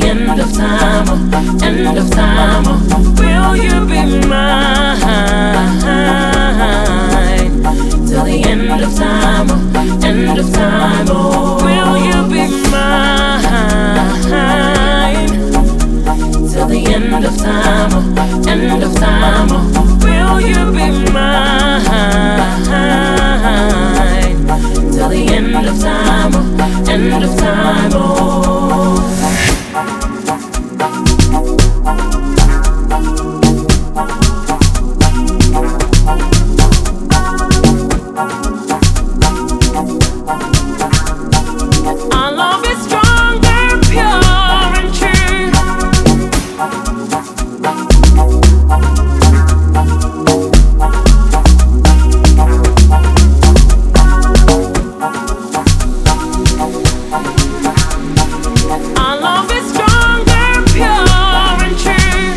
end of time, oh, end of time, oh, will you be mine? Till the end of time, oh, end of time, oh, will you be mine? Till the end of time, oh, end of time, oh, will you be mine? Till the end of time, oh, end of time, oh. Our love is stronger, pure and true. Our love is stronger, pure and true.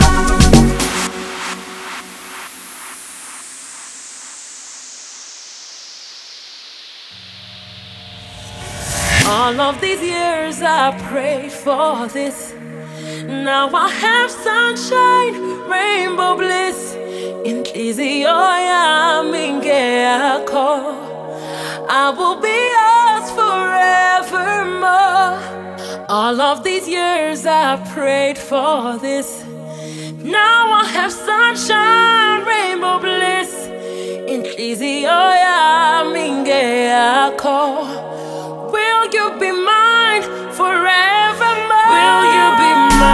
All of these years I prayed for this. Now I have sunshine, rainbow bliss. Inchizi oya minge ako. I will be yours forevermore. All of these years I prayed for this. Now I have sunshine, rainbow bliss. Inchizi oya minge ako. Will you be mine forevermore? Will you be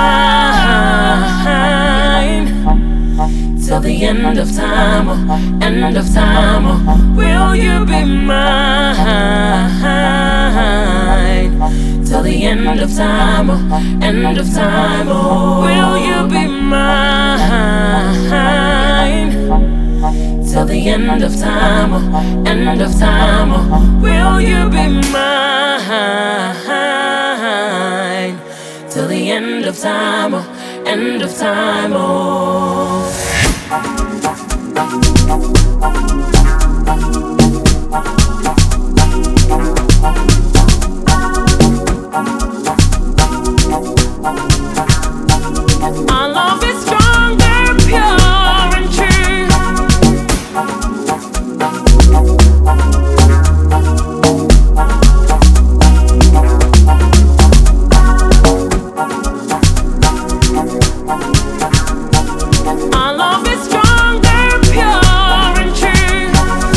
mine till the end of time, oh, end of time, oh, will you be mine till the end of time, oh, end of time, oh, will you be mine till the end of time, oh, end of time, oh, will you be mine till the end of time, oh, end of time, oh. Our love is stronger, pure and true. Our love is stronger, pure and true.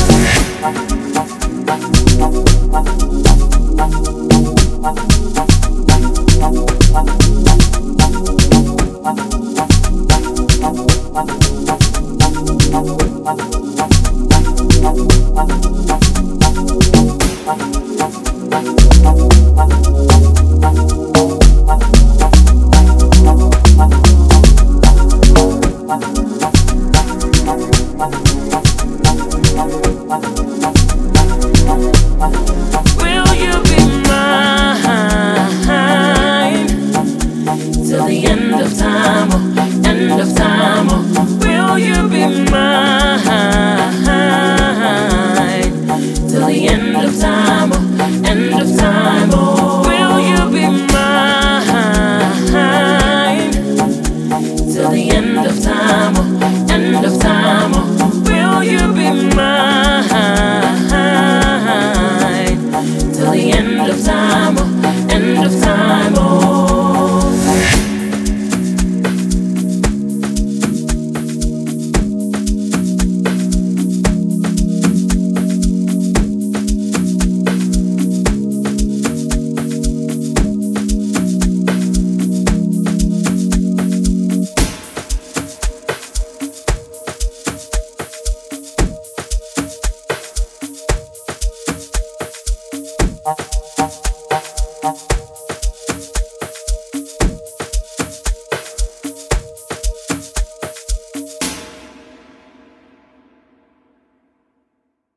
Will you be mine till the end of time, oh, end of time?